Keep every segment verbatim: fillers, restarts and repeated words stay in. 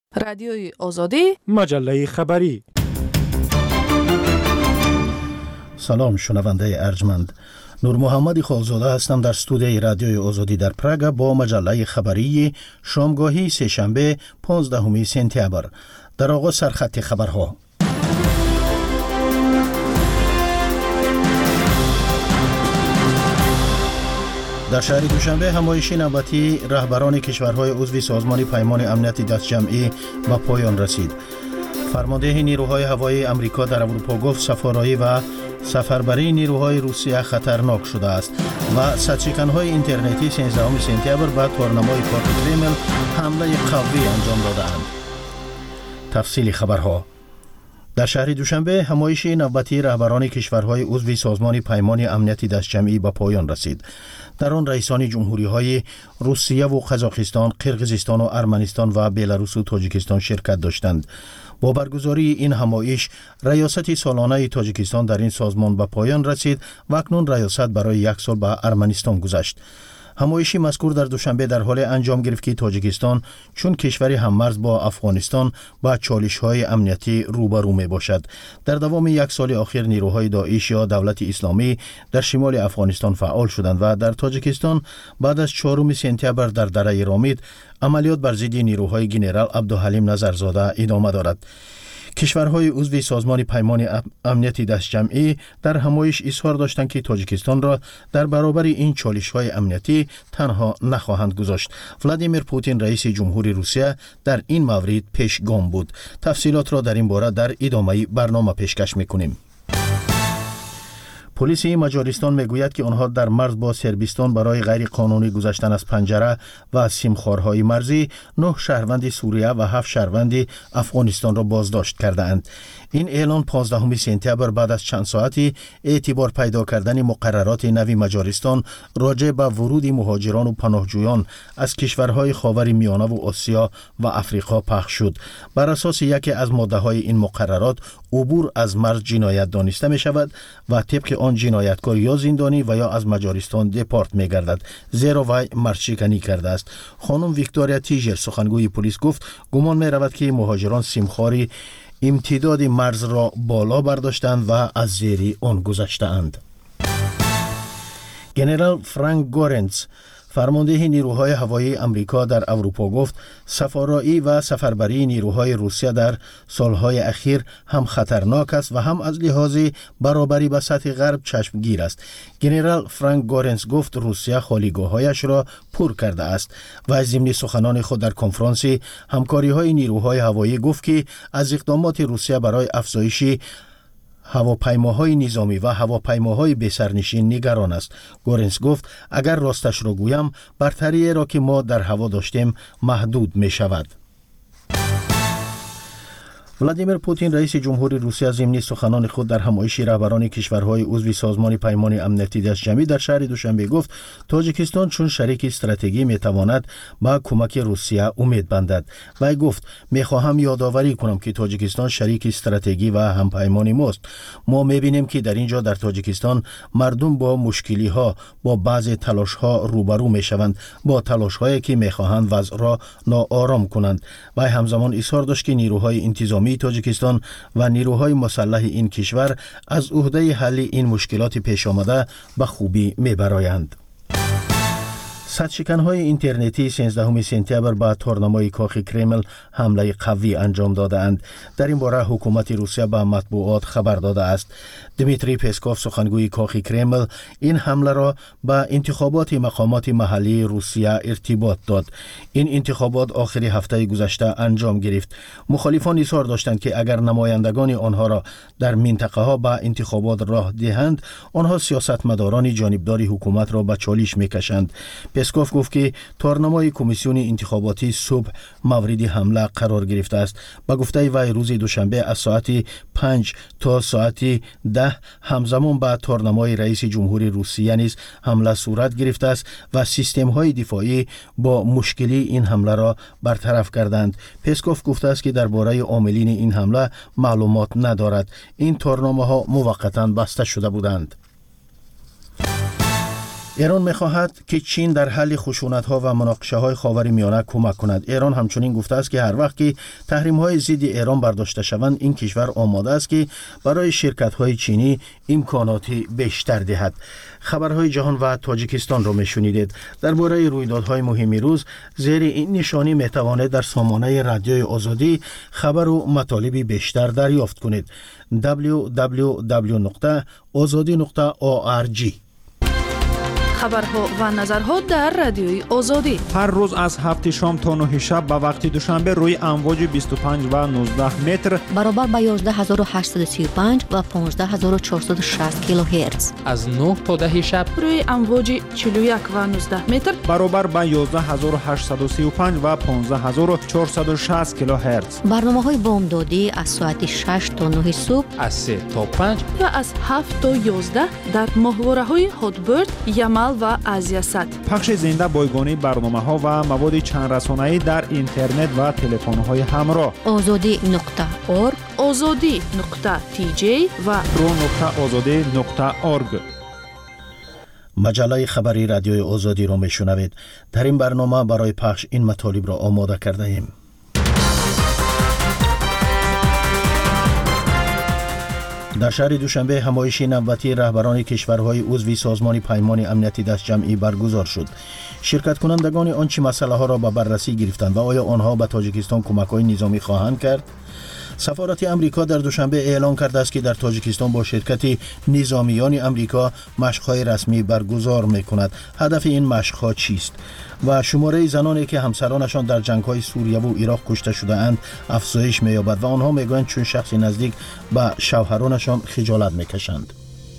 رادیوی آزادی، مجله خبری. سلام شنونده ارجمند. نور محمد خالزاده هستم در استودیوی رادیوی آزادی در پراگ با مجله خبری شامگاهی سه‌شنبه پانزدهم سپتامبر. در آغاز سرخط خبرها. در شهر دوشنبه همایش نوبتی رهبران کشورهای عضو سازمان پیمان امنیت دستجمعی به پایان رسید. فرمانده نیروهای هوایی امریکا در اروپا گفت سفارایی و سفربری نیروهای روسیه خطرناک شده است و سدشکنهای اینترنتی سیزدهم سپتامبر به تورنمای کاخ کرمل حمله قوی انجام دادند. تفصیل خبرها. در شهر دوشنبه همایش نوبتی رهبران کشورهای عضو سازمان پیمان امنیت دستجمعی به پایان رسید. در آن رئیسان جمهوری‌های روسیه و قزاقستان، قرقیزستان و ارمنستان و بلاروس و تاجیکستان شرکت داشتند. با برگزاری این همایش ریاست سالانه تاجیکستان در این سازمان به پایان رسید و اکنون ریاست برای یک سال به ارمنستان گذشت. همایشی مذکور در دوشنبه در حال انجام گرفت که تاجیکستان چون کشوری هممرز با افغانستان با چالش‌های امنیتی روبرو می‌باشد. در دوام یک سال اخیر نیروهای داعش یا دولت اسلامی در شمال افغانستان فعال شدند و در تاجیکستان بعد از چهارم سپتامبر در دره رامید عملیات بر ضد نیروهای ژنرال عبدالحلیم نظرزاده ادامه دارد. کشورهای عضو سازمان پیمان امنیت دستجمعی در همایش اظهار داشتند که تاجیکستان را در برابر این چالش‌های امنیتی تنها نخواهند گذاشت. ولادیمیر پوتین رئیس جمهوری روسیه در این مورد پیشگام بود. تفصیلات را در این باره در ادامه برنامه پیشکش می‌کنیم. پلیس مجارستان میگوید که آنها در مرز با صربستان برای غیر قانونی گذشتن از پنجره و سیمخوارهای مرزی نه شهروند سوریه و هفت شهروند افغانستان را بازداشت کردند. این اعلان پانزدهم سپتامبر بعد از چند ساعتی اعتبار پیدا کردن مقررات نوی مجارستان راجع به ورود مهاجران و پناهجویان از کشورهای خاور میانه و آسیا و افریقا پخش شد. بر اساس یکی از ماده‌های این مقررات عبور از مرز جنایت دانسته می شود و طبق آن جنایتکار یا زندانی و یا از مجارستان دپارت می گردد، زیرا وی مرزشکنی کرده است. خانم ویکتوریا تیجر سخنگوی پلیس گفت گمان می رود که مهاجران سیمخواری امتداد مرز را بالا برداشتند و از زیر آن گذشتند. ژنرال فرانک گورنتز فرمانده نیروهای هوایی امریکا در اروپا گفت سفارایی و سفربری نیروهای روسیه در سالهای اخیر هم خطرناک است و هم از لحاظ برابری با سطح غرب چشمگیر است. ژنرال فرانک گورنتز گفت روسیه خالیگاه‌هایش را پر کرده است و از ضمن سخنان خود در کنفرانس همکاری‌های نیروهای هوایی گفت که از اقدامات روسیه برای افزایش هواپیماهای نظامی و هواپیماهای بسرنشین نگران است. گورنتز گفت اگر راستش را گویم برتری را که ما در هوا داشتیم محدود می شود. ولادیمیر پوتین رئیس جمهوری روسیه ضمن سخنان خود در همایش رهبران کشورهای عضو سازمان پیمان امنیتی دستجمعی در شهر دوشنبه گفت تاجیکستان چون شریک استراتژیکی میتواند با کمک روسیه امید بندد. وی گفت میخواهم یادآوری کنم که تاجیکستان شریک استراتژیکی و همپیمان ماست. ما میبینیم که در اینجا در تاجیکستان مردم با مشکلی ها با بعضی تلاش ها روبرو میشوند، با تلاش هایی که میخواهند وضع را ناآرام کنند. وی همزمان اظهار داشت که نیروهای انتظامی تاجیکستان و نیروهای مسلح این کشور از عهده حل این مشکلات پیش آمده به خوبی میبرایند. سدشکنهای اینترنتی سیزدهم سپتامبر به تورنمای کاخ کرمل حمله قوی انجام دادند. در این باره حکومت روسیه به مطبوعات خبر داده است. دمیتری پسکوف سخنگوی کاخ کرمل این حمله را به انتخابات مقامات محلی روسیه ارتباط داد. این انتخابات آخر هفته گذشته انجام گرفت. مخالفان اصرار داشتند که اگر نمایندگان آنها را در منطقه ها به انتخابات راه دهند آنها سیاستمداران جانبدار حکومت را به چالش میکشند. پسکوف گفت که تورنمای کمیسیون انتخاباتی صبح مورد حمله قرار گرفته است. با گفته وی روز دوشنبه از ساعت پنج تا ساعت ده همزمان با تورنمای رئیس جمهوری روسیه نیز حمله صورت گرفته است و سیستم های دفاعی با مشکلی این حمله را برطرف کردند. پسکوف گفته است که درباره عاملین این حمله معلومات ندارد. این تورنمه ها موقتا بسته شده بودند. ایران می‌خواهد که چین در حل خشونت‌ها و مناقشه‌های خاورمیانه کمک کند. ایران همچنین گفته است که هر وقت که تحریم‌های ضد ایران برداشته شوند، این کشور آماده است که برای شرکت‌های چینی امکاناتی بیشتر دهد. خبرهای جهان و تاجیکستان را می‌شنیدید. درباره رویدادهای مهم روز زیر این نشانی می‌توانید در سامانه رادیوی آزادی خبر و مطالب بیشتر دریافت کنید. دبلیو دبلیو دبلیو نقطه آزادی نقطه او آر جی. خبرها و نظرها در رادیوی آزادی هر روز از هفت شام تا نه شب به وقت دوشنبه روی امواج بیست و پنج و نوزده متر برابر با یازده هزار و هشتصد و سی و پنج و پانزده هزار و چهارصد و شصت کیلوهرتز از نه تا ده شب روی امواج چهل و یک و نوزده متر برابر با یازده هزار و هشتصد و سی و پنج و پانزده هزار و چهارصد و شصت کیلوهرتز. برنامه‌های بامدادی از ساعت شش تا نه صبح، از سه تا پنج و از هفت تا یازده در ماهواره‌های هاتبرد، یمل و آزیاست. پخش زنده بایگانی برنامه‌ها و مواد چند رسانه‌ای در اینترنت و تلفن‌های همراه. آزادی نقطه اورگ، آزادی نقطه تی جی و رو نقطه آزادی نقطه اورگ. مجله خبری رادیوی آزادی را میشنوید. در این برنامه برای پخش این مطالب را آماده کرده ایم. در شهر دوشنبه همایشی نوبتی رهبران کشورهای عضو سازمان پیمان امنیتی دست جمعی برگزار شد. شرکت کنندگان آنچه مسئله ها را به بررسی گرفتند و آیا آنها به تاجیکستان کمک‌های نظامی خواهند کرد؟ سفارت امریکا در دوشنبه اعلام کرده است که در تاجیکستان با شرکت نظامیان امریکا مشق‌های رسمی برگزار می‌کند. هدف این مشق‌ها چیست؟ و شماره زنانی که همسرانشان در جنگ‌های سوریه و عراق کشته شده‌اند افزایش می‌یابد و آنها می‌گویند چون شخص نزدیک به شوهرانشان خجالت می‌کشند.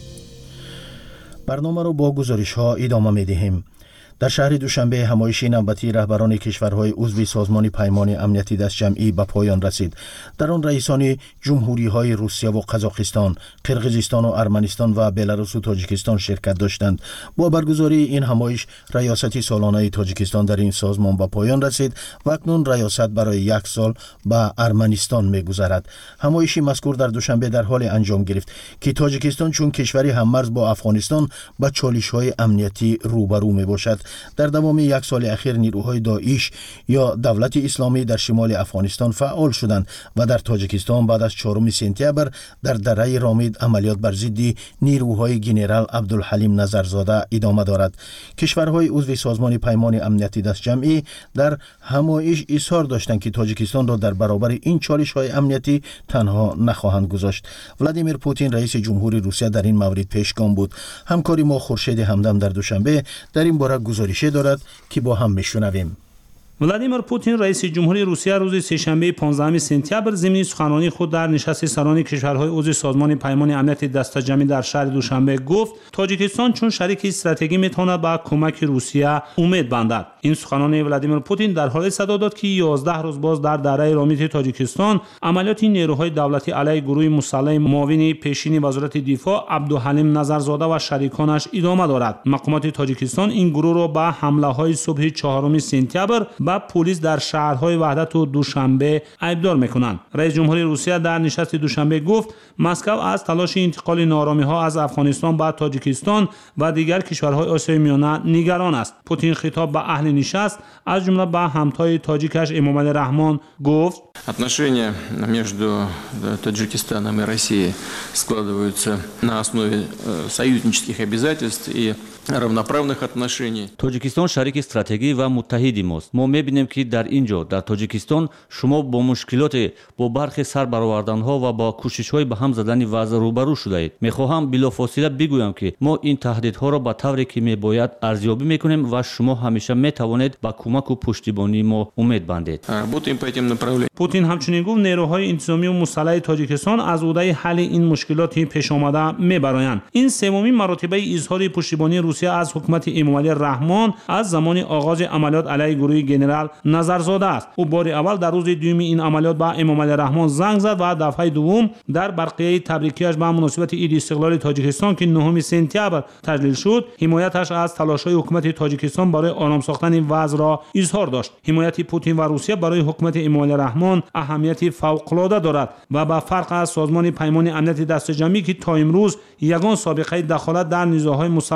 برنامه را با گزارش‌ها ادامه می‌دهیم. در شهر دوشنبه همایشی نوبتی رهبران کشورهای عضو سازمان پیمان امنیتی دست جمعی به پایان رسید. در آن رئیسان جمهوری‌های روسیه و قزاقستان، قرقیزستان و ارمنستان و بلاروس و تاجیکستان شرکت داشتند. با برگزاری این همایش ریاست سالانه تاجیکستان در این سازمان به پایان رسید و اکنون ریاست برای یک سال به ارمنستان می‌گذرد. همایش مذکور در دوشنبه در حال انجام گرفت که تاجیکستان چون کشوری هممرز با افغانستان با چالش‌های امنیتی روبرو میباشد. در دوام یک سال اخیر نیروهای داعش یا دولت اسلامی در شمال افغانستان فعال شدند و در تاجیکستان بعد از چهارم سپتامبر در دره رامید عملیات بر ضد نیروهای ژنرال عبدالحلیم نظرزاده ادامه دارد. کشورهای عضو سازمان پیمان امنیتی دست جمعی در همایش اظهار داشتند که تاجیکستان را در برابر این چالش‌های امنیتی تنها نخواهند گذاشت. ولادیمیر پوتین رئیس جمهوری روسیه در این مورد پیشگام بود. همکاری ما خورشید همدم در دوشنبه در این باره گزارشی دارد که با هم میشنویم. ولادیمیر پوتین رئیس جمهوری روسیه روز سه‌شنبه پانزدهم سپتامبر ضمن سخنرانی خود در نشست سران کشورهای عضو سازمان پیمان امنیت دست جمعی در شهر دوشنبه گفت تاجیکستان چون شریک استراتژیکی میتواند به کمک روسیه امید بندد. این سخنرانی ولادیمیر پوتین در حال صدا داد که یازده روز باز در دره رامید تاجیکستان عملیات نیروهای دولتی علیه گروه مسلح معاون پیشین وزارت دفاع عبدالحلیم نظرزاده و شریکانش ادامه دارد. مقامات تاجیکستان این گروه را به حمله‌های صبح چهارم سپتامبر و پلیس در شهرهای وحدت و دوشنبه ایبدار میکنند. رئیس جمهوری روسیه در نشست دوشنبه گفت مسکو از تلاش انتقال نارامی‌ها از افغانستان به تاجیکستان و دیگر کشورهای آسیای میانه نگران است. پوتین خطاب به اهل نشست از جمله به همتای تاجیکش امامعلی رحمان گفت Отношения между Таджикистаном и Россией складываются на основе союзнических обязательств и равноправных отношений. Таджикистон шарик стратегии ва муттаҳиди мост. Мо мебинем ки дар ин ҷо дар Таҷикистон шумо бо мушкилоте бо бархи сар бароварданҳо ва бо кӯшишҳои ба ҳам задани вазъ рӯбарӯ шудаед. Мехоҳам билофосила бигӯям ки мо ин таҳдидҳоро ба тавре ки мебояд арзёбӣ мекунем ва шумо ҳамеша метавонед ба кӯмаку пуштибонии мо умед бандед. Работаем по этим направлениям. پوتین همچنین گفت نیروهای انتظامی و مسلح تاجیکستان از عهده حل این مشکلات پیش آمده میبرایند. این سومین مرتبه اظهار پشتیبانی روسیه از حکومت امامعلی رحمان از زمان آغاز عملیات علیه گروه ژنرال نظرزاده است. او بار اول در روز دوم این عملیات به امامعلی رحمان زنگ زد و دفعه دوم در برقیه تبریکیش به مناسبت عید استقلال تاجیکستان که نهم سپتامبر تجلیل شد حمایتش از تلاش‌های حکومت تاجیکستان برای آرام ساختن وضع را اظهار داشت. حمایت پوتین و روسیه برای حکومت امامعلی رحمان اهمیت فوق‌العاده دارد و با فرق از سازمان پیمان امنیت دست جمعی که تا امروز یگان سابقه دخالت در نزاع‌های مسلحانه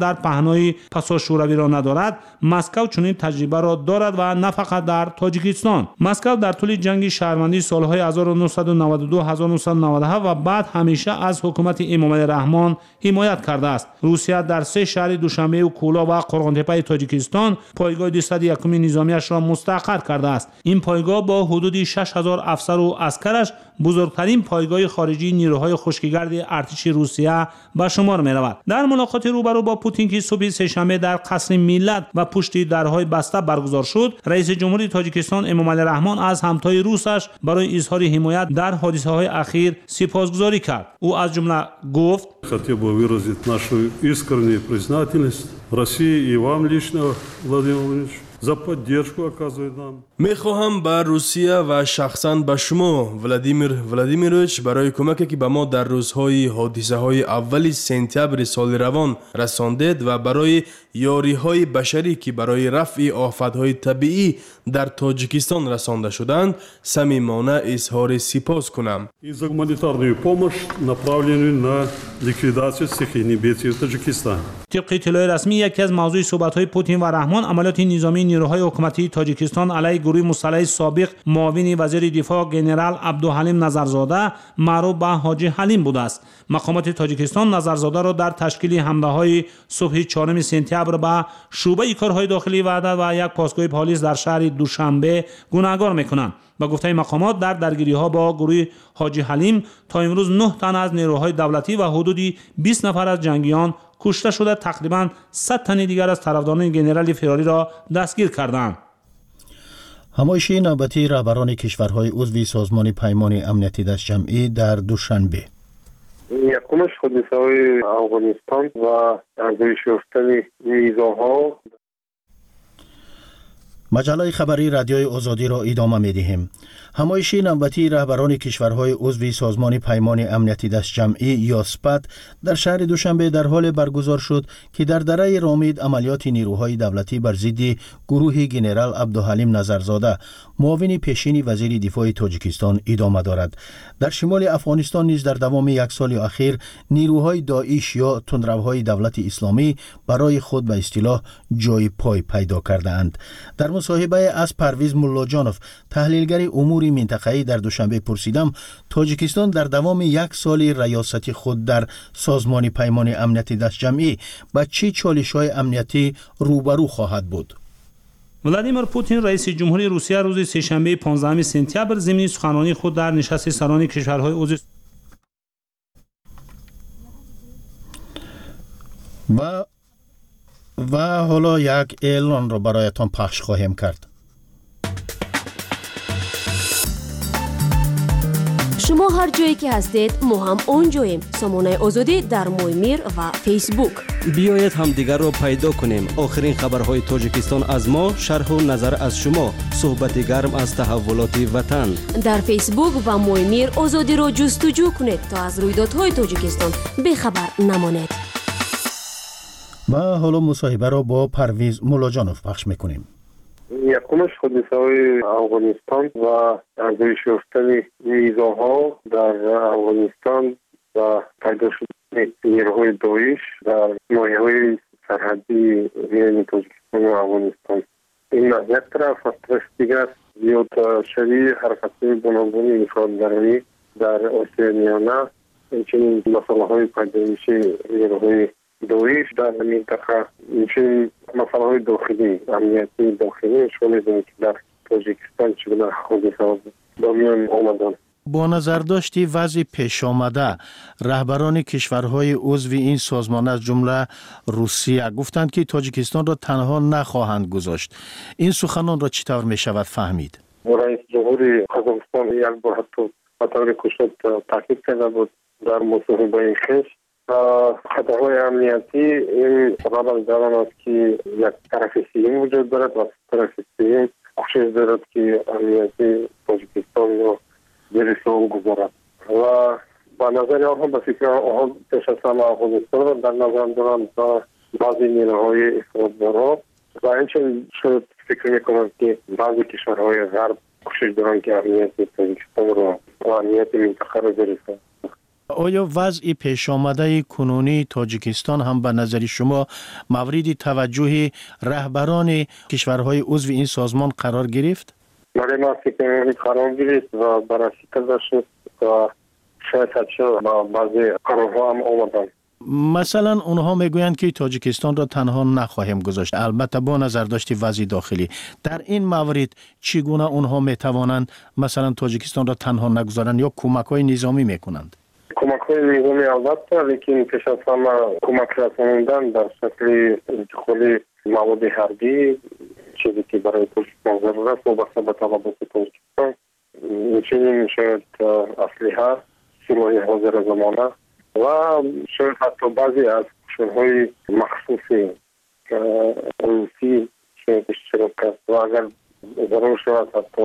در پهنای پاساژ شوروی را ندارد، مسکو چنین تجربه را دارد و نه فقط در تاجیکستان. مسکو در طول جنگ شهروندی سالهای هزار و نهصد و نود و دو هزار و نهصد و نود و هفت و بعد همیشه از حکومت امامعلی رحمان حمایت کرده است. روسیه در سه شهر دوشنبه و کولا و قرغان‌تپه تاجیکستان پایگاه دویست و یک نظامیش را مستقر کرده است. این پایگاه با حدود شش هزار افسر و عسکرش بزرگترین پایگاه خارجی نیروهای خشکیگرد ارتش روسیه به شمار می رود. در ملاقات روبرو با پوتین که صبح سه‌شنبه در قصر ملت و پشت درهای بسته برگزار شد، رئیس جمهوری تاجیکستان امامعلی رحمان از همتای روسش برای اظهار حمایت در حادثه های اخیر سپاسگزاری کرد. او از جمله گفت: хотел бы выразить нашу искреннюю признательность России и вам лично, Владимир Владимирович, за поддержку оказывает нам. میخواهم به روسیه و شخصا به شما ولادیمیر ولادیمیرویچ برای کمکی که به ما در روزهای حادثه های اولی سپتامبر سال روان رساندید و برای یاری های بشری که برای رفع آفت های طبیعی در تاجیکستان رسانده شدند صمیمانه اظهار سپاس کنم. И за гуманитарную помощь, направленную на ликвидацию стихийных бедствий в Таджикистане. طبق اطلاع رسمی یکی از موضوع صحبت‌های پوتین و رحمان عملیات نظامی نیروهای حکومتی تاجیکستان علیه گروه مسلح سابق معاون وزیر دفاع جنرال عبدالحلیم نظرزاده معروف به حاجی حلیم بوده است. مقامات تاجیکستان نظرزاده را در تشکیل حمله‌های صبح چهارم سپتامبر به شعبه کارهای داخلی وحدت و یک پاسگاه پلیس در شهر دوشنبه گناهکار می‌کنند. با گفته مقامات در درگیری‌ها با گروه حاجی حلیم تا امروز نه تن از نیروهای دولتی و حدودی بیست نفر از جنگیان کشته شده، تقریباً صد تن دیگر از طرفداران جنرال فراری را دستگیر کردند. همایش نوبتی رهبران کشورهای عضو سازمان پیمان امنیتی دست جمعی در دوشنبه. یکمش حادثه‌های افغانستان و ارزش یافتن نیروها. مجله خبری رادیوی آزادی را ادامه می‌دهیم. همایش نوبتی رهبران کشورهای عضو سازمان پیمان امنیتی دست جمعی یا سپت در شهر دوشنبه در حال برگزار شد که در دره رامید عملیات نیروهای دولتی بر ضد گروه جنرال عبدالحلیم نظرزاده معاون پیشین وزیر دفاع تاجیکستان ادامه دارد. در شمال افغانستان نیز در دوام یک سال اخیر نیروهای داعش یا تندروهای دولت اسلامی برای خود به اصطلاح جای پای پیدا کرده‌اند. در مصاحبه از پرویز ملاجانوف تحلیلگر امور منطقه‌ای در دوشنبه پرسیدم تاجیکستان در دوام یک سال ریاست خود در سازمان پیمان امنیتی دست جمعی با چه چالش‌های امنیتی روبرو خواهد بود؟ ولادیمیر پوتین رئیس جمهوری روسیه روز سه‌شنبه پانزدهم سپتامبر ضمن سخنرانی خود در نشست سران کشورهای عضو و و حالا یک اعلان را برایتان پخش خواهیم کرد. شما هر جایی که هستید ما هم اونجاییم. سامانه آزادی در مویمیر و فیسبوک. بیایید هم دیگر را پیدا کنیم. آخرین خبرهای تاجیکستان از ما، شرح و نظر از شما، صحبت گرم از تحولات وطن. در فیسبوک و مویمیر آزادی را جستجو کنید تا از رویدادهای تاجیکستان بخبر نمانید. و حالا مصاحبه را با پرویز ملاجانوف پخش میکنیم. یکمش حادثه‌های افغانستان و ارزش یافتن نیروها در افغانستان و پیدا شدن نیروهای داعش در ناحیه‌های سرحدی میان تاجیکستان و افغانستان. این یک طرف، از طرف دیگر زیاد شدید حرکت‌های گوناگون انفرادگرایی در آسیای میانه، همچنین مسائل پیدایش نیروهای داعش در منطقه، همچنین مسائل داخلی امنیتی داخلی شامل است که در تاجیکستان چگونه حادثات به میان آمدند. با نظر داشتی وضع پیش آمده، رهبران کشورهای عضو این سازمان از جمله روسیه گفتند که تاجیکستان را تنها نخواهند گذاشت. این سخنان را چطور می شود فهمید؟ رئیس جمهوری قزاقستان یک بار حتی به طور کوشش تاکید کرده بود در مصاحبه خویش خطرهای امنیتی این سبب از دارن است که یک طرف سییم وجود دارد و طرف سییم کوشش دارد که امنیتی تاجیکستان را زیر سوال گذارد و با نظر آنها به فکر آنها پیش از همه افغانستان را در نظر دارند تا بعضی نیروهای افراط‌گرا و همچنین شاید فکر میکنند که بعضی کشورهای غرب کوشش دارند که امنیت تاجیکستان را و امنیت منطقه را زیر سوال. آیا وضع پیش آمده کنونی تاجیکستان هم به نظر شما مورد توجه رهبران کشورهای عضو این سازمان قرار گرفت؟ برای ما فکر قرار گرفت و بررسی کرده شد و شاید حتی با بعضی قرارها هم آمدن. مثلا اونها میگویند که تاجیکستان را تنها نخواهیم گذاشت، البته با نظر داشتی وضع داخلی. در این مورد چگونه اونها میتوانند مثلا تاجیکستان را تنها نگذارند یا کمک های نظامی میکنند؟ کمک های نظامی البته، لیکن پیش از همه کمک رسانیدن در شکل انتقال مواد حربی، چیزی که برای تاجیکستان ضرور است وابسته به طلبات تاجیکستان، همچنین شاید اسلحه، سلاح حاضر زمانه و شاید حتی بعضی از قشرهای مخصوصی که روسی شاید اشتراک است و اگر ضرور شود حتی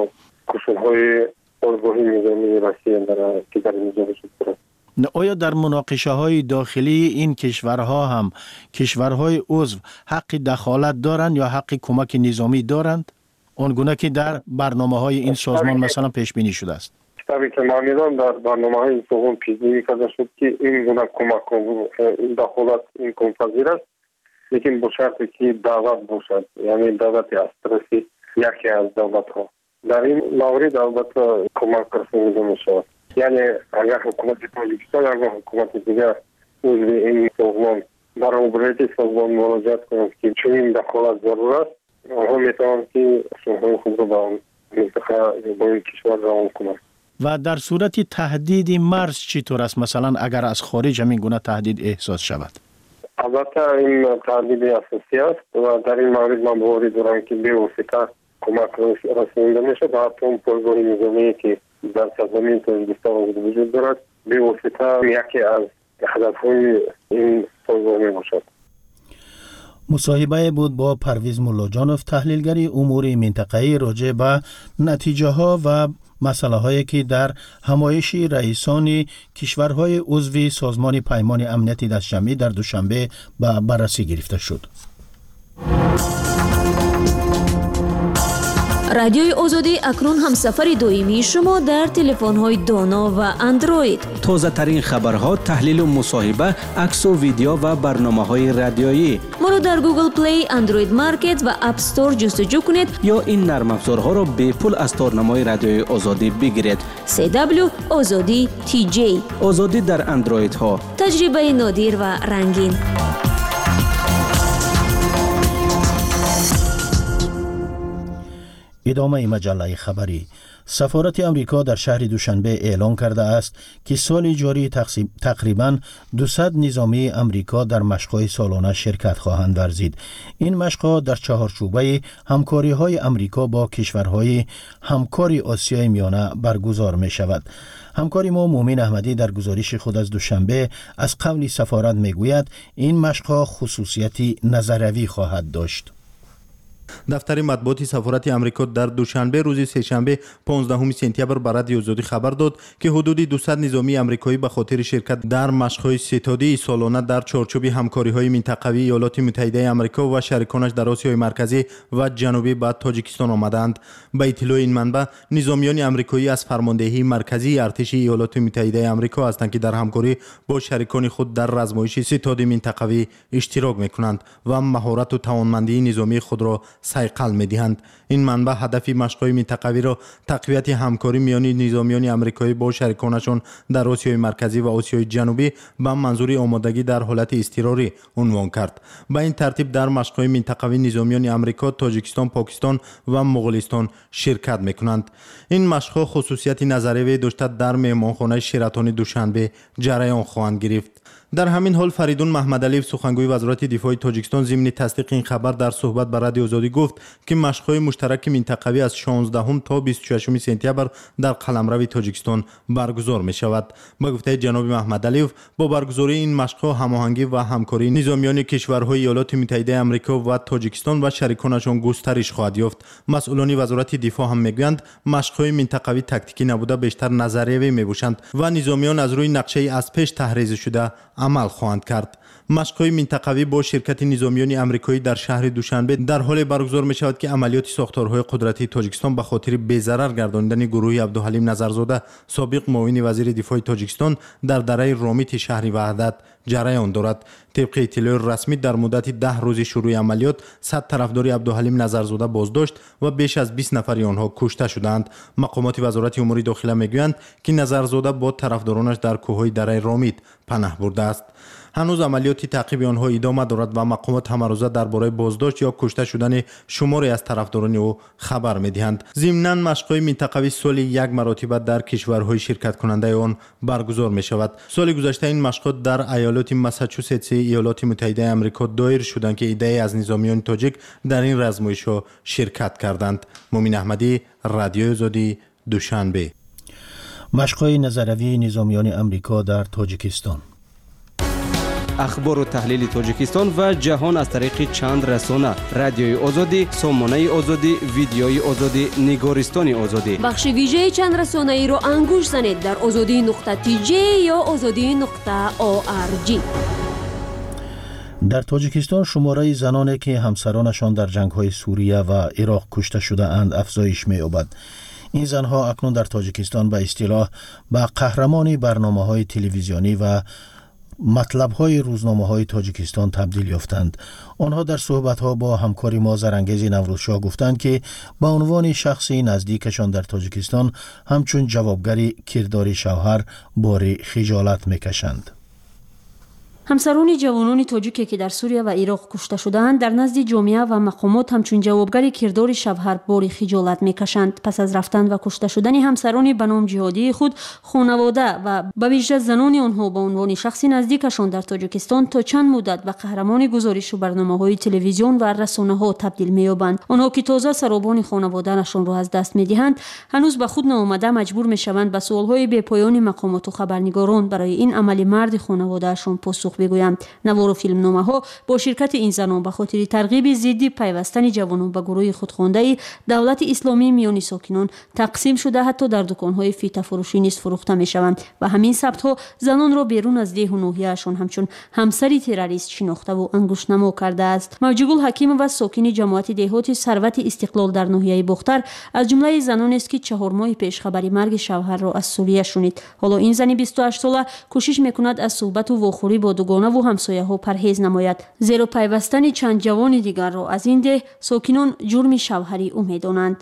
قشرهای ارگاهی نظامی روسیه در که در اینجا وجود دارد. آیا در مناقشه های داخلی این کشورها هم کشورهای عضو حق دخالت دارند یا حق کمک نظامی دارند؟ آنگونه که در برنامه های این سازمان مثلا پیش بینی شده است. کتابی که ما میدونم در برنامه های این سازمان پیش بینی کرده شد که این گونه کمک این دخالت این پذیر است، لیکن با شرطی که دعوت باشد، یعنی دعوت از طرف یکی از دولت ها. در این مورد البته کمک رسانیده می شود. یعنی اگر حکومت تاجیکستان یا حکومت دیگر عضو این سازمان برای عبرت سازمان مراجعت کنند که چنین دخالت ضرور است، آنها میتوانند که شغل خود را به منطقه با این کشور روان کنند. و در صورت تهدید مرز چطور است؟ مثلا اگر از خارج همین گونه تهدید احساس شود؟ البته این تهدید اساسی است و در این مورد من باوری دارم که به واسطه کمک رسانیده میشد و حتی اون پایگاه نظامی که در سرزمین تاجیکستان وجود دارد به واسطه یکی از هدفهای این پایگاه می باشد. مصاحبه بود با پرویز ملاجانوف، تحلیلگری امور منطقه‌ای راجع به نتیجه ها و مسئله هایی که در همایش رئیسان کشورهای عضو سازمان پیمان امنیت دستجمعی در دوشنبه به بررسی گرفته شد. رادیوی آزادی اکنون هم سفر دویمی شما در تلفن‌های دانا و اندروید. تازه ترین خبرها، تحلیل و مصاحبه، عکس و ویدیو و برنامه‌های رادیویی. ما رو در گوگل پلی، اندروید مارکت و اپ استور جستجو کنید یا این نرم افزارها را به پول از تارنمای رادیوی آزادی بگیرید. سی دبلیو آزادی تی جی. آزادی در اندروید ها. تجربه نادر و رنگین. ادامه مجله خبری. سفارت امریکا در شهر دوشنبه اعلام کرده است که سال جاری تقریباً دویست نظامی امریکا در مشق‌های سالانه شرکت خواهند ورزید. این مشق‌ها در چهارچوبه همکاری‌های امریکا با کشورهای همکار آسیای میانه برگزار می شود. همکاری ما مومن احمدی در گزارش خود از دوشنبه از قول سفارت می گوید این مشق‌ها خصوصیتی نظروی خواهد داشت. دفتر مطبوعاتی سفارت امریکا در دوشنبه روز سه‌شنبه پانزدهم سپتامبر به رادیو آزادی خبر داد که حدود دویست نظامی امریکایی به خاطر شرکت در مشق‌های ستادی سالانه در چارچوب همکاری‌های منطقوی ایالات متحده آمریکا و شریکانش در آسیای مرکزی و جنوبی به تاجیکستان آمدند. به اطلاع این منبع، نظامیان امریکایی از فرماندهی مرکزی ارتش ایالات متحده آمریکا هستند که در همکاری با شریکان خود در رزمایش ستاد منطقوی اشتراک می‌کنند و مهارت و توانمندی نظامی خود را سایقل می‌دهند. این منبع هدف مشق‌های منطقوی را تقویت همکاری میان نظامیان امریکایی با شریکانشان در آسیای مرکزی و آسیای جنوبی به منظور آمادگی در حالت اضطراری عنوان کرد. به این ترتیب در مشق‌های منطقوی نظامیان امریکا، تاجیکستان، پاکستان و مغولستان شرکت می‌کنند. این مشق‌ها خصوصیت نظریه داشته در مهمانخانه شراتون دوشنبه جریان خواهند گرفت. در همین حال فریدون محمدعلی سخنگوی وزارت دفاع تاجیکستان ضمن تصدیق این خبر در صحبت با رادیو آزادی گفت که مشق‌های مشترک منطقوی از شانزدهم تا بیست و ششم سپتامبر در قلمرو تاجیکستان برگزار می‌شود. با گفته جناب محمدعلی، با برگزاری این مشق‌ها هماهنگی و همکاری نظامیان کشورهای ایالات متحده آمریکا و تاجیکستان و شریکانشان گسترش خواهد یافت. مسئولان وزارت دفاع هم می‌گویند مشق‌های منطقوی تاکتیکی نبوده بیشتر نظریه‌ای می‌باشند و نظامیان از روی نقشه از پیش تحریز شده عمل خواهند کرد. مشق‌های منطقوی با شرکت نظامیان آمریکایی در شهر دوشنبه در حال برگزار می‌شود که عملیات ساختارهای قدرتی تاجیکستان به خاطر بی‌ضرر گرداندن گروه عبدالحلیم نظرزاده سابق معاون وزیر دفاع تاجیکستان در دره رامیت شهر وحدت جریان دارد. طبق اطلاع رسمی در مدت ده روز شروع عملیات صد طرفدار عبدالحلیم نظرزاده بازداشت و بیش از بیست نفر آنها کشته شدند. مقامات وزارت امور داخله میگویند که نظرزاده با طرفدارانش در کوههای دره رامیت پناه برده است. هنوز عملیات تعقیب آنها ادامه دارد و مقامات همه روزه درباره بازداشت یا کشته شدن شماری از طرفداران او خبر می‌دهند. ضمناً مشق‌های منطقوی سالی یک مرتبه در کشورهای شرکت کننده آن برگزار می‌شود. سال گذشته این مشقات در ایالات ماساچوستس ایالات متحده آمریکا دایر شدند که عده‌ای از نظامیان تاجیک در این رزمایش‌ها شرکت کردند. مومن احمدی، رادیو آزادی، دوشنبه. مشق‌های نظروی نظامیان آمریکا در تاجیکستان. اخبار و تحلیل تاجیکستان و جهان از طریق چند رسانه: رادیوی آزادی، سامانه آزادی، ویدیوی آزادی، نگارستان آزادی. بخش ویژه چند رسانه ای را انگوش زنید در آزادی نقطه تی جی یا آزادی نقطه او آر جی. در تاجیکستان شماره زنانی که همسرانشان در جنگ‌های سوریه و عراق کشته شده اند افزایش می‌یابد. این زنها اکنون در تاجیکستان به اصطلاح به قهرمان برنامه‌های تلویزیونی و مطلب‌های روزنامه‌های تاجیکستان تبدیل یافتند. آنها در صحبت‌ها با همکاری ما زرانگیز نوروزشاه گفتند که به عنوان شخصی نزدیکشان در تاجیکستان همچون جوابگری کردار شوهر بار خجالت می‌کشند. همسران جوانان تاجیکی که در سوریه و عراق کشته شدند در نزد جامعه و مقامات همچون جوابگری کردار شوهر بار خجالت میکشند. پس از رفتن و کشته شدن همسران به نام جهادی خود، خانواده و به ویژه زنان آنها به عنوان شخصی نزدیکشان در تاجیکستان تا چند مدت به قهرمان گزارش و برنامه‌های تلویزیون و رسانه‌ها تبدیل می‌یابند. آنها که تازه سرابان خانواده‌شان را از دست می‌دهند، هنوز به خود ناآمده مجبور می‌شوند به سوال‌های بی‌پایان مقامات و خبرنگاران برای این عمل مرد خانواده‌شان پاسخ بگویند. نوار و فیلمنامه‌ها با شرکت این زنان به خاطر ترغیب ضد پیوستن جوانان به گروه خودخوانده دولت اسلامی میان ساکنان تقسیم شده حتی در دکان‌های فیته فروشی نیز فروخته می‌شوند و همین ثبت‌ها زنان را بیرون از ده و ناحیه‌شان همچون همسری تروریست شناخته و انگشت‌نما کرده است. موجیگل حکیم و ساکن جماعت دهات ثروت استقلال در ناحیه بختر از جمله زنان است که چهار ماه پیش خبری مرگ شوهر را از سوریه شنید. حالا این زن بیست و هشت ساله کوشش می‌کند از صحبت و واخوری با دوگانه و همسایه ها پرهیز نماید، زیرا پیوستن چند جوان دیگر را از این ده ساکنان جرم شوهری امیدانند.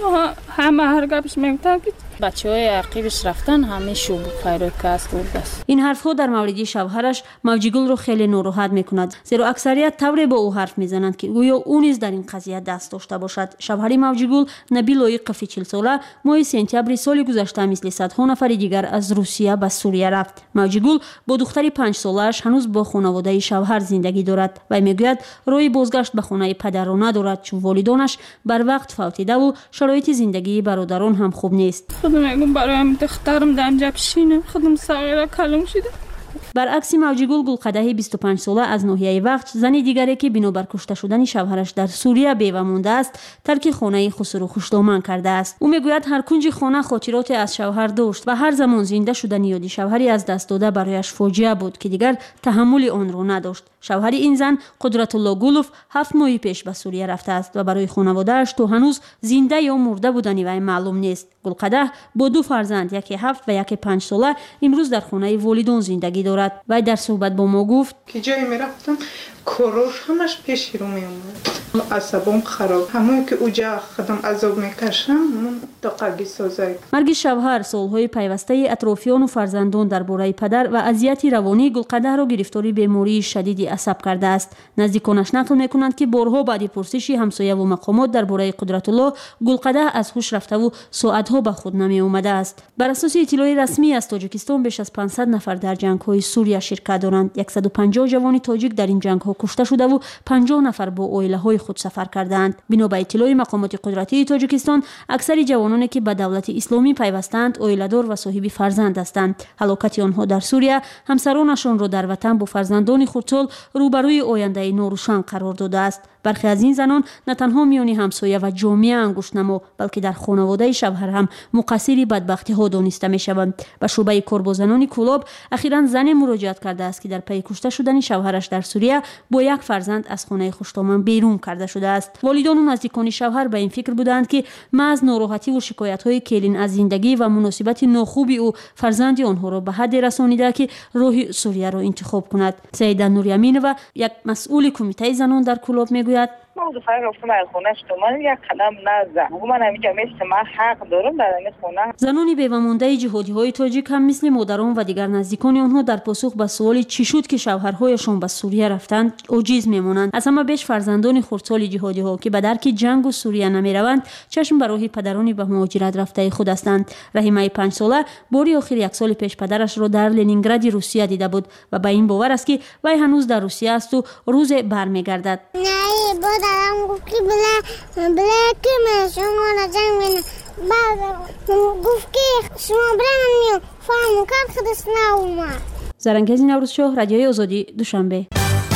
همه هر گپش میگفتن که بچه‌های عقیبش رفتن همه شوب خیرات کاست است. این حرفها در مورد شوهرش موجیگل را خیلی ناراحت میکند، زیرا اکثریت طوری با او حرف میزنند که گویا او نیز در این قضیه دست داشته باشد. شوهر موجیگل نبیل لایق چهل ساله ماه سپتامبر سال گذشته مثل صدها نفر دیگر از روسیه به سوریه رفت. موجیگل با دختری پنج ساله‌اش هنوز با خانواده شوهر زندگی دارد و میگوید راه بازگشت به خانه پدر را ندارد چون والدانش بر وقت فوتیده و شرایط زندگی برادران هم خوب نیست. خودم میگم برای دخترم در اینجا بشینم، خودم صغیره کلم شده. برعکس موجیگل گلقدح بیست و پنج ساله از ناحیه وقت، زن دیگری که بنابر کشته شدن شوهرش در سوریه بیوه مانده است، ترک خانه خسرو خوشدامن کرده است. او میگوید هر کنج خانه خاطرات از شوهر داشت و هر زمان زنده شدن یاد شوهری از دست داده برایش فاجعه بود که دیگر تحمل آن را نداشت. شوهر این زن قدرت الله گولوف هفت ماه پیش به سوریه رفته است و برای خانواده‌اش تو هنوز زنده یا مرده بودن وی معلوم نیست. گلقدح با دو فرزند، یکی هفت و یکی پنج ساله، امروز در خانه والدان زندگی دارد. و در صحبت با ما گفت که جایی میرفتم کارور همش پیش رو میومد، عصبم خراب، همون که اوجا خودم عذاب میکشم من دقیقی سازه. مرگ شوهر، سالهای پیوسته اطرافیان و فرزندان درباره پدر و اذیت روانی گلقدح را گرفتاری بیماری شدید عصب کرده است. نزدیکانش نقل میکنند که بارها بعد پرسش همسایه و مقامات درباره قدرت الله، گلقدح از هوش رفته و ساعتها به خود نمی اومده است. بر اساس اطلاع رسمی از تاجیکستان بیش از پانصد نفر در جنگ‌های سوریه شرکت دارند. صد و پنجاه جوان تاجیک در این جنگ‌ها آنها کشته شده و پنجاه نفر با عائله‌های خود سفر کردند. بنا به اطلاع مقامات قدرتی تاجیکستان، اکثر جوانانی که به دولت اسلامی پیوستند عائله‌دار و صاحب فرزند هستند. هلاکت آنها در سوریه همسرانشان را در وطن با فرزندان خردسال روبروی آینده ناروشن قرار داده است. برخی از این زنان نه تنها میان همسایه و جامعه انگشت‌نما بلکه در خانواده شوهر هم مقصر بدبختی ها دانسته می شوند. به شعبه کار با زنان کلاب اخیراً زن مراجعت کرده است که در پی کشته شدن شوهرش در سوریه با یک فرزند از خانه خوشتامن بیرون کرده شده است. والدان و نزدیکان شوهر به این فکر بودند که محض ناراحتی و شکایت های کلین از زندگی و مناسبت ناخوبی او فرزند آنها را به حد رسانیده که راه سوریه را انتخاب کند. سیده نوریامینова یک مسئول کمیته زنان در کلاب میگوید ما دو فرق گفتم از خونه‌اش تو من یک قدم نزدم. من همینجا مثل من حق دارم در این خونه. زنان بی‌ومانده جهادی‌های تاجیک هم مثل مادران و دیگر نزدیکان آنها در پاسخ به سوال چی شد که شوهرهایشان به سوریه رفتند عاجز میمانند. از همه بیش فرزندان خردسال جهادی‌ها که به درک جنگ و سوریه نمیروند چشم به راه پدران به مهاجرت رفته خود هستند. رحیمه پنج ساله باری آخر یک سال پیش پدرش را در لنینگراد روسیه دیده بود و به این باور است که وی هنوز در روسیه است و روز برمیگردد. دارم گفت که بله بله که من شما را جنگ بینم بعد گفت که شما برم میو فهمو کرد خودست ناومد. زرنگزی نوروزشاه، رادیوی آزادی، دوشنبه.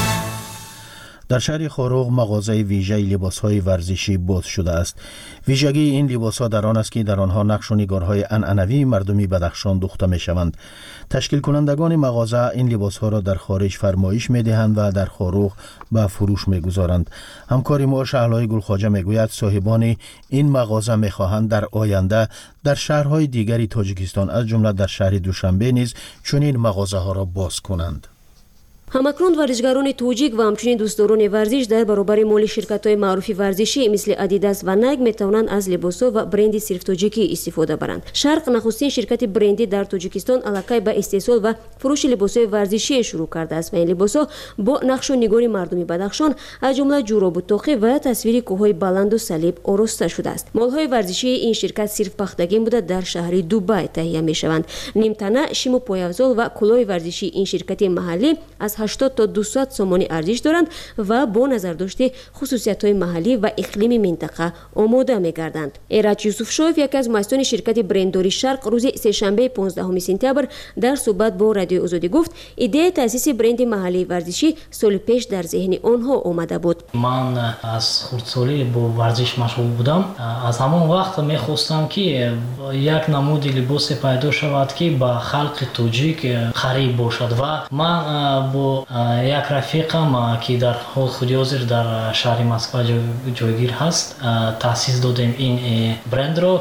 در شهر خاروغ مغازه ویژه لباس‌های ورزشی باز شده است. ویژگی این لباس‌ها در آن است که در آنها نقش و نگارهای عنعنوی مردمی بدخشان دوخته می‌شوند. تشکیل کنندگان مغازه این لباس‌ها را در خارج فرمایش می‌دهند و در خاروغ به فروش می‌گذارند. همکار ما شهلای گلخواجه می‌گوید صاحبان این مغازه می‌خواهند در آینده در شهرهای دیگری تاجیکستان از جمله در شهر دوشنبه نیز چنین مغازه‌ها را باز کنند. همکنون ورزشکاران توجیک و همچنین دوستداران ورزش در برابر مال شرکت‌های معروف ورزشی مثل ادیداس و نایک میتوانند از لباس‌ها و برند صرف تاجیکی استفاده برند. شرق نخستین شرکت برندی در تاجیکستان علاقه به استحصال و فروش لباس‌های ورزشی شروع کرده است و این لباس‌ها با نقش و نگار مردمی بدخشان از جمله جوراب و توقی و تصویر کوه‌های بلند و صلیب آراسته شده است. مال‌های ورزشی این شرکت صرف پختگی بوده در شهر دبی تهیه می‌شوند. نیمتنه، شیم و پایافزال و کلاه ورزشی این شرکت محلی از هشتاد تا دویست سومانی ارزش دارند و با نظر داشته خصوصیت‌های محلی و اقلیم منطقه آماده می‌گردند. ایرج یوسفشوف، یک از مؤسسان شرکت برندداری شرق، روز سه‌شنبه پانزدهم سپتامبر در صحبت با رادیو آزادی گفت ایده تأسیس برند محلی ورزشی سال پیش در ذهن آنها آمده بود. من از خردسالی با ورزش مشغول بودم. از همان وقت می‌خواستم که یک نمود لباس پیدا شود که به خلق تاجیک قریب باشد و من با یک رفیقم که در حال خودی حاضر در شهر مسکو جایگیر هست تأسیس دادیم این برند رو.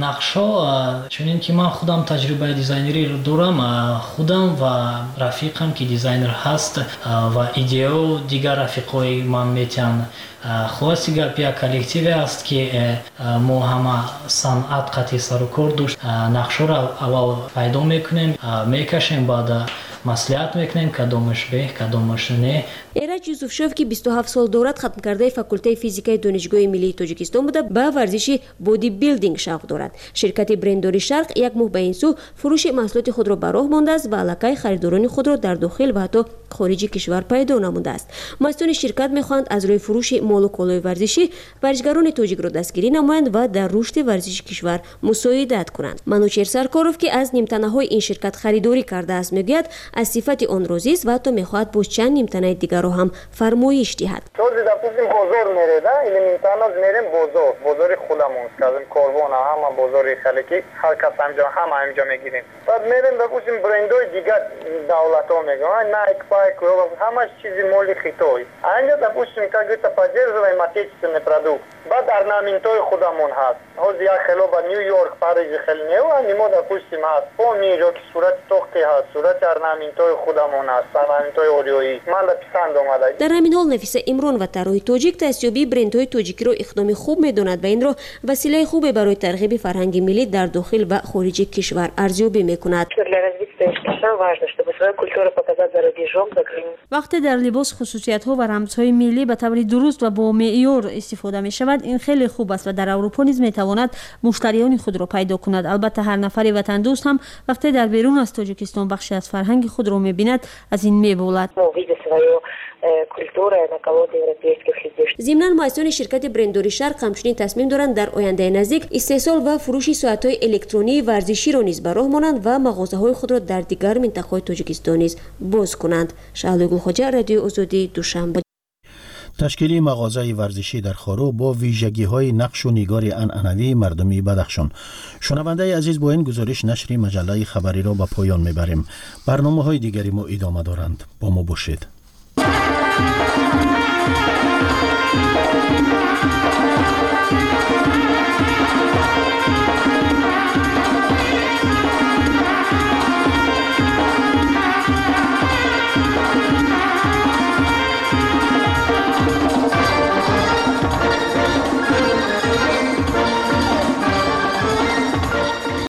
نقشا چون که من خودم تجربه دیزاینری رو دارم، خودم و رفیقم که دیزاینر هست و ایده و دیگر رفیقای من میتونن خلاصی گپ یک کلکتیو است که ما همه صنعت قطعی سر و کار داشت. نقشا رو اول پیدا میکنیم، میکشیم، بعد مصلحت میکنیم کدامش به کدامش نه. ایرج یوسفشوف که بیست و هفت سال دورت ختم کرده فاکولته فیزیکای دانشگاه ملی تاجیکستان بوده به ورزش بودی بیلدینگ شوق دارد. شرکت برندداری شرق یک ماه به این سو فروش محصولات خود را به راه مانده است و علاقه خریداران خود را در داخل و حتی خارج کشور پیدا نموده است. مسئولان شرکت میخواهند از روی فروش مال و کالای ورزشی ورزشکاران تاجیک را دستگیری نمایند و در رشد ورزش کشور مساعدت کنند. منوچهر سرکاروف که از نیمتنه‌های این شرکت خریداری کرده است میگوید از صفت آن راضی است و حتی میخواهد با چند نیمتنه دیگر را هم فرمایش دهد. روزی دفعه بازار میره ده این نیمتنه میریم بازار بازار خودمون کردیم کاروان همه بازار خلکی هر کس همجا همه همجا میگیریم. بعد میریم دفعه برندهای دیگر دولت ها میگن نایک پایک همش چیزی مولی خیتوی اینجا دفعه как-то поддерживаем отечественный продукт. بعد در نامینتوی خودمون هست. حاضر یک خلو با نیویورک پاریژ خیلی نیو نیمو دفعه هست. فومی رو که صورت توقی هست. صورت ارنامینتوی خودمون هست. ارنامینتوی اوریویی. من دا پسند اومده. در همین حال نفیسه امران و طراح تاجیک دستیابی برندهای تاجیکی رو اقدام خوب میداند و این رو وسیله خوبی برای ترغیب فرهنگ ملی در داخل و خارج کشور ارزیابی میکند. میکند. وقتی در لباس خصوصیت ها و رمزهای ملی به طور درست و با معیار استفاده می شود این خیلی خوب است و در اروپا نیز می تواند مشتریان خود را پیدا کند. البته هر نفر وطن دوست هم وقتی در بیرون از تاجیکستان بخشی از فرهنگ خود را می بیند از این می بولد. ضمناً مؤسسان شرکت برندوری شرق همچنین تصمیم دارند در آینده نزدیک استحصال و فروش ساعت‌های الکترونی ورزشی را نیز به راه مانند و مغازه‌های خود را در دیگر مناطق تاجیکستان نیز باز کنند. شعله گلخواجه، رادیو آزادی، دوشنبه. تشکیل مغازه ورزشی در خارو با ویژگی‌های نقش و نگار عنعنوی مردمی بدخشان. شنونده عزیز، با این گزارش نشر مجله خبری را به پایان میبریم. برنامه‌های دیگری ما ادامه دارند. با ما باشید.